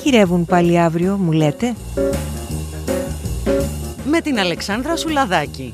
μαγειρεύουν πάλι αύριο, μου λέτε? Με την Αλεξάνδρα Σουλαδάκη.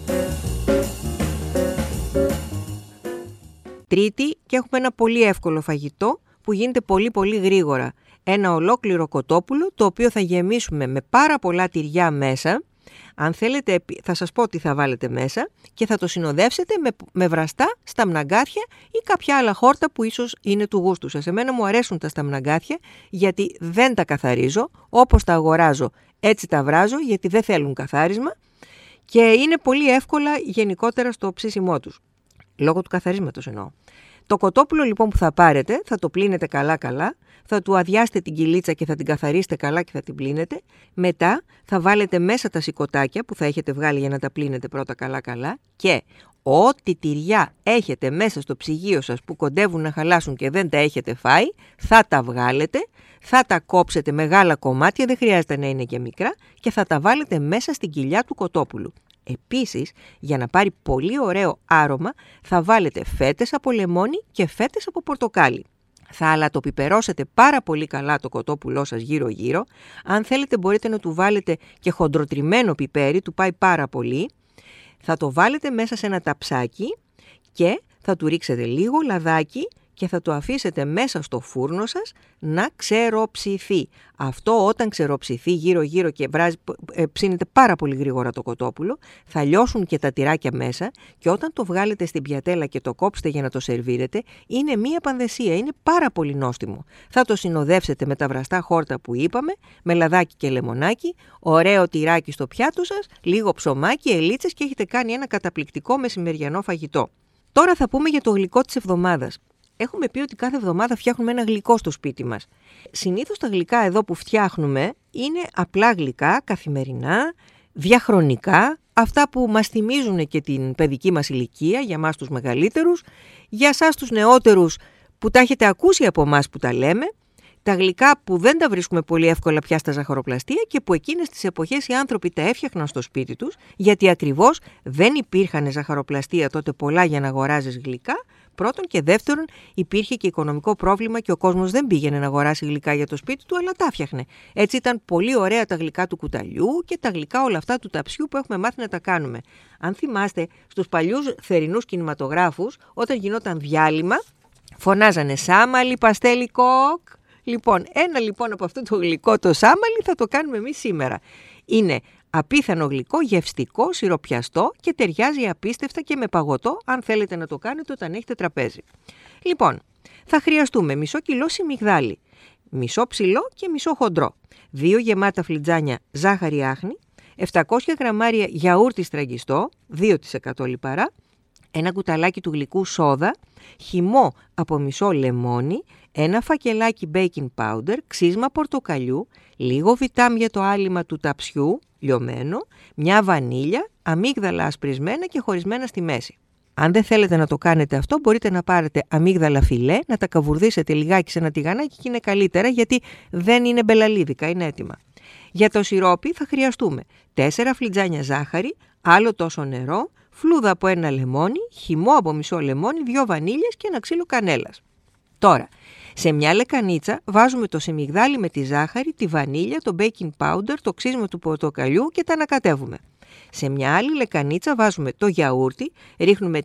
Τρίτη και έχουμε ένα πολύ εύκολο φαγητό που γίνεται πολύ γρήγορα. Ένα ολόκληρο κοτόπουλο, το οποίο θα γεμίσουμε με πάρα πολλά τυριά μέσα. Αν θέλετε θα σας πω τι θα βάλετε μέσα και θα το συνοδεύσετε με βραστά σταμναγκάθια ή κάποια άλλα χόρτα που ίσως είναι του γούστου σας. Εμένα μου αρέσουν τα σταμναγκάθια γιατί δεν τα καθαρίζω, όπως τα αγοράζω έτσι τα βράζω, γιατί δεν θέλουν καθάρισμα και είναι πολύ εύκολα γενικότερα στο ψήσιμό τους, λόγω του καθαρίσματος εννοώ. Το κοτόπουλο λοιπόν που θα πάρετε θα το πλύνετε καλά, θα του αδειάσετε την κυλίτσα και θα την καθαρίσετε καλά και θα την πλύνετε. Μετά θα βάλετε μέσα τα σηκωτάκια που θα έχετε βγάλει για να τα πλύνετε πρώτα καλά και ό,τι τυριά έχετε μέσα στο ψυγείο σας που κοντεύουν να χαλάσουν και δεν τα έχετε φάει, θα τα βγάλετε, θα τα κόψετε μεγάλα κομμάτια, δεν χρειάζεται να είναι και μικρά και θα τα βάλετε μέσα στην κοιλιά του κοτόπουλου. Επίσης, για να πάρει πολύ ωραίο άρωμα, θα βάλετε φέτες από λεμόνι και φέτες από πορτοκάλι. Θα αλατοπιπερώσετε πάρα πολύ καλά το κοτόπουλό σας γύρω-γύρω. Αν θέλετε μπορείτε να του βάλετε και χοντροτριμμένο πιπέρι, του πάει πάρα πολύ. Θα το βάλετε μέσα σε ένα ταψάκι και θα του ρίξετε λίγο λαδάκι και θα το αφήσετε μέσα στο φούρνο σας να ξεροψηθεί. Αυτό όταν ξεροψηθεί γύρω-γύρω και ψήνεται πάρα πολύ γρήγορα το κοτόπουλο, θα λιώσουν και τα τυράκια μέσα και όταν το βγάλετε στην πιατέλα και το κόψετε για να το σερβίρετε, είναι μία πανδεσία, είναι πάρα πολύ νόστιμο. Θα το συνοδεύσετε με τα βραστά χόρτα που είπαμε, με λαδάκι και λεμονάκι, ωραίο τυράκι στο πιάτο σας, λίγο ψωμάκι, ελίτσες και έχετε κάνει ένα καταπληκτικό μεσημεριανό φαγητό. Τώρα θα πούμε για το γλυκό της εβδομάδας. Έχουμε πει ότι κάθε εβδομάδα φτιάχνουμε ένα γλυκό στο σπίτι μας. Συνήθως τα γλυκά εδώ που φτιάχνουμε είναι απλά γλυκά, καθημερινά, διαχρονικά, αυτά που μας θυμίζουν και την παιδική μας ηλικία, για μας τους μεγαλύτερους, για σας τους νεότερους που τα έχετε ακούσει από εμάς που τα λέμε, τα γλυκά που δεν τα βρίσκουμε πολύ εύκολα πια στα ζαχαροπλαστεία και που εκείνες τις εποχές οι άνθρωποι τα έφτιαχναν στο σπίτι τους, γιατί ακριβώς δεν υπήρχαν ζαχαροπλαστεία τότε πολλά για να αγοράζεις γλυκά. Πρώτον και δεύτερον, υπήρχε και οικονομικό πρόβλημα και ο κόσμος δεν πήγαινε να αγοράσει γλυκά για το σπίτι του, αλλά τα φτιάχνε. Έτσι ήταν πολύ ωραία τα γλυκά του κουταλιού και τα γλυκά όλα αυτά του ταψιού που έχουμε μάθει να τα κάνουμε. Αν θυμάστε, στους παλιούς θερινούς κινηματογράφους, όταν γινόταν διάλειμμα, φωνάζανε «Σάμαλι, παστέλι, κοκ». Λοιπόν, ένα από αυτό το γλυκό το σάμαλι θα το κάνουμε εμείς σήμερα. Είναι απίθανο γλυκό, γευστικό, σιροπιαστό και ταιριάζει απίστευτα και με παγωτό αν θέλετε να το κάνετε όταν έχετε τραπέζι. Λοιπόν, θα χρειαστούμε μισό κιλό σιμιγδάλι, μισό ψηλό και μισό χοντρό, 2 γεμάτα φλιτζάνια ζάχαρη άχνη, 700 γραμμάρια γιαούρτι στραγγιστό, 2% λιπαρά, ένα κουταλάκι του γλυκού σόδα, χυμό από μισό λεμόνι, ένα φακελάκι baking powder, ξύσμα πορτοκαλιού, λίγο βιτάμ για το άλυμα του ταψιού, λιωμένο, μια βανίλια, αμύγδαλα ασπρισμένα και χωρισμένα στη μέση. Αν δεν θέλετε να το κάνετε αυτό, μπορείτε να πάρετε αμύγδαλα φιλέ, να τα καβουρδίσετε λιγάκι σε ένα τηγανάκι και είναι καλύτερα γιατί δεν είναι μπελαλίδικα, είναι έτοιμα. Για το σιρόπι θα χρειαστούμε 4 φλιτζάνια ζάχαρη, άλλο τόσο νερό, φλούδα από ένα λεμόνι, χυμό από μισό λεμόνι, 2 βανίλιες και ένα ξύλο κανέλας. Τώρα, σε μια λεκανίτσα βάζουμε το σιμιγδάλι με τη ζάχαρη, τη βανίλια, το baking powder, το ξύσμα του πορτοκαλιού και τα ανακατεύουμε. Σε μια άλλη λεκανίτσα βάζουμε το γιαούρτι, ρίχνουμε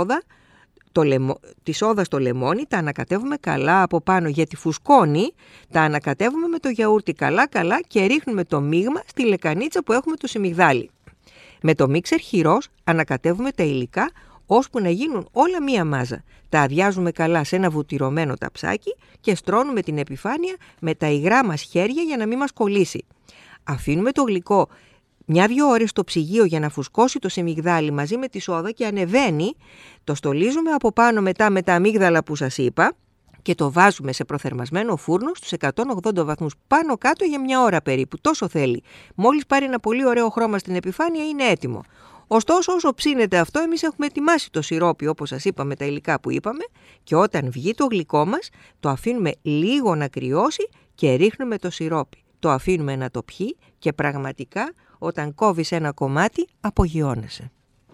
τη σόδα στο λεμόνι, τα ανακατεύουμε καλά από πάνω γιατί φουσκώνει, τα ανακατεύουμε με το γιαούρτι καλά και ρίχνουμε το μείγμα στη λεκανίτσα που έχουμε το σιμιγδάλι. Με το μίξερ χειρός ανακατεύουμε τα υλικά ώσπου να γίνουν όλα μία μάζα. Τα αδειάζουμε καλά σε ένα βουτυρωμένο ταψάκι και στρώνουμε την επιφάνεια με τα υγρά μας χέρια για να μην μας κολλήσει. Αφήνουμε το γλυκό 1-2 ώρες στο ψυγείο για να φουσκώσει το σιμιγδάλι μαζί με τη σόδα και ανεβαίνει, το στολίζουμε από πάνω μετά με τα αμύγδαλα που σας είπα και το βάζουμε σε προθερμασμένο φούρνο στους 180 βαθμούς πάνω κάτω για 1 ώρα περίπου, τόσο θέλει. Μόλις πάρει ένα πολύ ωραίο χρώμα στην επιφάνεια είναι έτοιμο. Ωστόσο, όσο ψήνεται αυτό, εμείς έχουμε ετοιμάσει το σιρόπι όπως σας είπα με τα υλικά που είπαμε και όταν βγει το γλυκό μας το αφήνουμε λίγο να κρυώσει και ρίχνουμε το σιρόπι. Το αφήνουμε να το πιει και πραγματικά όταν κόβεις ένα κομμάτι απογειώνεσαι.